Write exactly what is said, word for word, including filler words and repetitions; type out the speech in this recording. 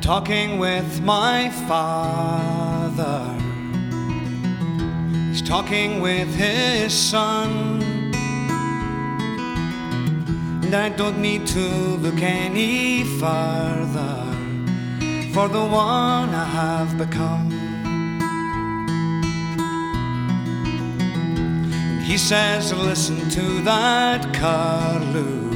talking with my Father. He's talking with his Son, and I don't need to look any farther for the one I have become. And he says, listen to that curlew,